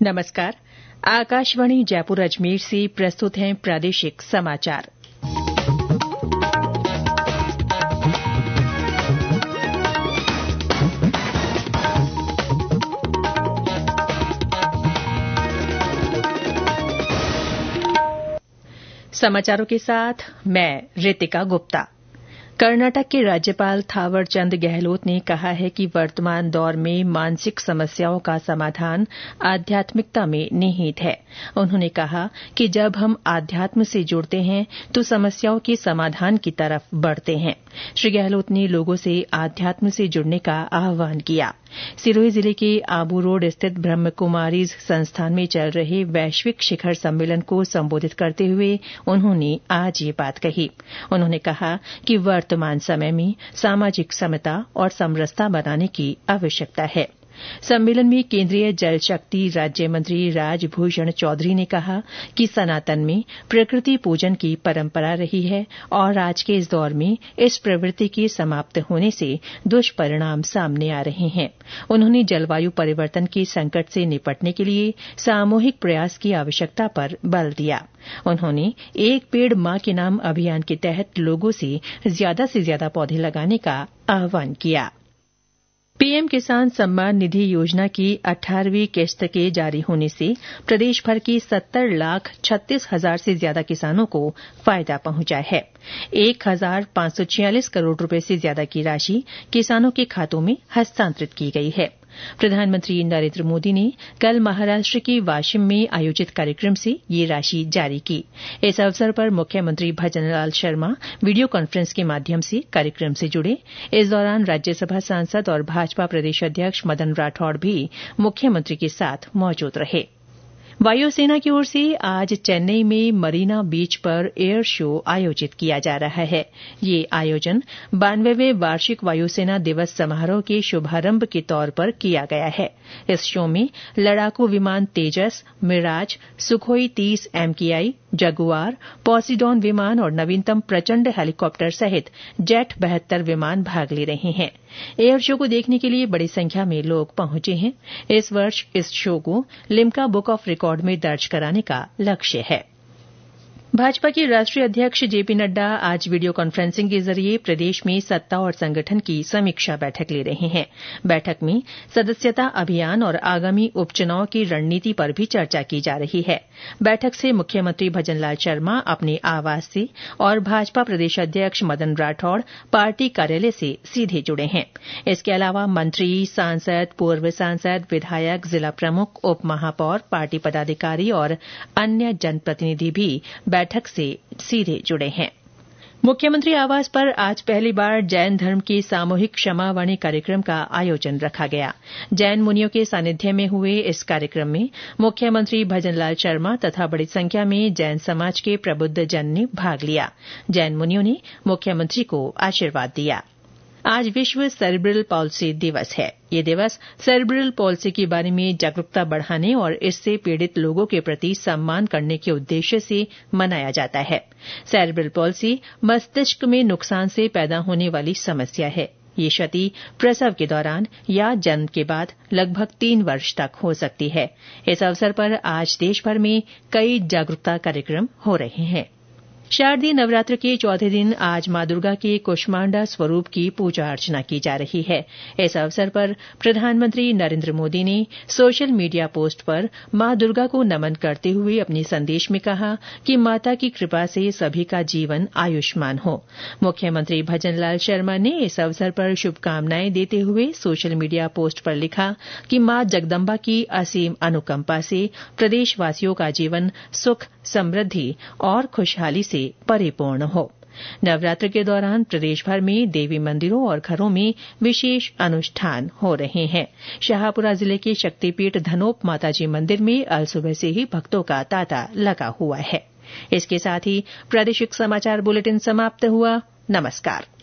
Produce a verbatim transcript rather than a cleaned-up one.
नमस्कार। आकाशवाणी जयपुर अजमेर से प्रस्तुत हैं प्रादेशिक समाचार। समाचारों के साथ मैं रितिका गुप्ता। कर्नाटक के राज्यपाल थावर चंद गहलोत ने कहा है कि वर्तमान दौर में मानसिक समस्याओं का समाधान आध्यात्मिकता में निहित है। उन्होंने कहा कि जब हम आध्यात्म से जुड़ते हैं तो समस्याओं के समाधान की तरफ बढ़ते हैं। श्री गहलोत ने लोगों से आध्यात्म से जुड़ने का आह्वान किया। सिरोही जिले के आबू रोड स्थित ब्रह्म कुमारीज संस्थान में चल रहे वैश्विक शिखर सम्मेलन को संबोधित करते हुए उन्होंने आज ये बात कही। उन्होंने कहा कि वर्तमान समय में सामाजिक समता और समरसता बनाने की आवश्यकता है। सम्मेलन में केंद्रीय जल शक्ति राज्य मंत्री राजभूषण चौधरी ने कहा कि सनातन में प्रकृति पूजन की परंपरा रही है और आज के इस दौर में इस प्रवृत्ति के समाप्त होने से दुष्परिणाम सामने आ रहे हैं। उन्होंने जलवायु परिवर्तन के संकट से निपटने के लिए सामूहिक प्रयास की आवश्यकता पर बल दिया। उन्होंने एक पेड़ मां के नाम अभियान के तहत लोगों से ज्यादा से ज्यादा पौधे लगाने का आह्वान किया। पीएम किसान सम्मान निधि योजना की अठारहवीं किस्त के जारी होने से प्रदेश भर की सत्तर लाख छत्तीस हजार से ज्यादा किसानों को फायदा पहुंचा है। एक हजार पांच सौ छियालीस करोड़ रुपए से ज्यादा की राशि किसानों के खातों में हस्तांतरित की गई है। प्रधानमंत्री नरेंद्र मोदी ने कल महाराष्ट्र के वाशिम में आयोजित कार्यक्रम से ये राशि जारी की। इस अवसर पर मुख्यमंत्री भजनलाल शर्मा वीडियो कॉन्फ्रेंस के माध्यम से कार्यक्रम से जुड़े। इस दौरान राज्यसभा सांसद और भाजपा प्रदेश अध्यक्ष मदन राठौड़ भी मुख्यमंत्री के साथ मौजूद रहे। वायुसेना की ओर से आज चेन्नई में मरीना बीच पर एयर शो आयोजित किया जा रहा है। ये आयोजन बानवेवें वार्षिक वायुसेना दिवस समारोह के शुभारंभ के तौर पर किया गया है। इस शो में लड़ाकू विमान तेजस, मिराज, सुखोई तीस एमकेआई, जगुआर, पॉसिडॉन विमान और नवीनतम प्रचंड हेलीकॉप्टर सहित जेट बहत्तर विमान भाग ले रहे हैं। एयर शो को देखने के लिए बड़ी संख्या में लोग पहुंचे हैं। इस वर्ष इस शो को लिम्का बुक ऑफ रिकॉर्ड में दर्ज कराने का लक्ष्य है। भाजपा के राष्ट्रीय अध्यक्ष जेपी नड्डा आज वीडियो कॉन्फ्रेंसिंग के जरिए प्रदेश में सत्ता और संगठन की समीक्षा बैठक ले रहे हैं। बैठक में सदस्यता अभियान और आगामी उपचुनाव की रणनीति पर भी चर्चा की जा रही है। बैठक से मुख्यमंत्री भजनलाल शर्मा अपने आवास से और भाजपा प्रदेश अध्यक्ष मदन राठौड़ पार्टी कार्यालय से सीधे जुड़े हैं। इसके अलावा मंत्री, सांसद, पूर्व सांसद, विधायक, जिला प्रमुख, उप महापौर, पार्टी पदाधिकारी और अन्य जनप्रतिनिधि भी बैठक से सीधे जुड़े हैं। मुख्यमंत्री आवास पर आज पहली बार जैन धर्म के सामूहिक क्षमावाणी कार्यक्रम का आयोजन रखा गया। जैन मुनियों के सानिध्य में हुए इस कार्यक्रम में मुख्यमंत्री भजनलाल शर्मा तथा बड़ी संख्या में जैन समाज के प्रबुद्ध जन ने भाग लिया। जैन मुनियों ने मुख्यमंत्री को आशीर्वाद दिया। आज विश्व सेरेब्रल पॉल्सी दिवस है। ये दिवस सेरेब्रल पॉल्सी के बारे में जागरूकता बढ़ाने और इससे पीड़ित लोगों के प्रति सम्मान करने के उद्देश्य से मनाया जाता है। सेरेब्रल पॉल्सी मस्तिष्क में नुकसान से पैदा होने वाली समस्या है। ये क्षति प्रसव के दौरान या जन्म के बाद लगभग तीन वर्ष तक हो सकती है। इस अवसर पर आज देश भर में कई जागरूकता कार्यक्रम हो रहे हैं। शारदीय नवरात्र के चौथे दिन आज मां दुर्गा के कुष्मांडा स्वरूप की पूजा अर्चना की जा रही है। इस अवसर पर प्रधानमंत्री नरेंद्र मोदी ने सोशल मीडिया पोस्ट पर मां दुर्गा को नमन करते हुए अपने संदेश में कहा कि माता की कृपा से सभी का जीवन आयुष्मान हो। मुख्यमंत्री भजनलाल शर्मा ने इस अवसर पर शुभकामनाएं देते हुए सोशल मीडिया पोस्ट पर लिखा कि मां जगदम्बा की असीम अनुकंपा से प्रदेशवासियों का जीवन सुख, समृद्धि और खुशहाली से परिपूर्ण हो। नवरात्र के दौरान प्रदेश भर में देवी मंदिरों और घरों में विशेष अनुष्ठान हो रहे हैं। शाहपुरा जिले के शक्तिपीठ धनोप माताजी मंदिर में अल सुबह से ही भक्तों का तांता लगा हुआ है। इसके साथ ही प्रादेशिक समाचार बुलेटिन समाप्त हुआ। नमस्कार।